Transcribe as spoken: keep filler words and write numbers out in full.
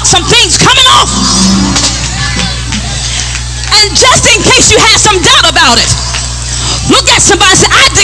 some things coming off. And just in case you had some doubt about it, look at somebody and say, I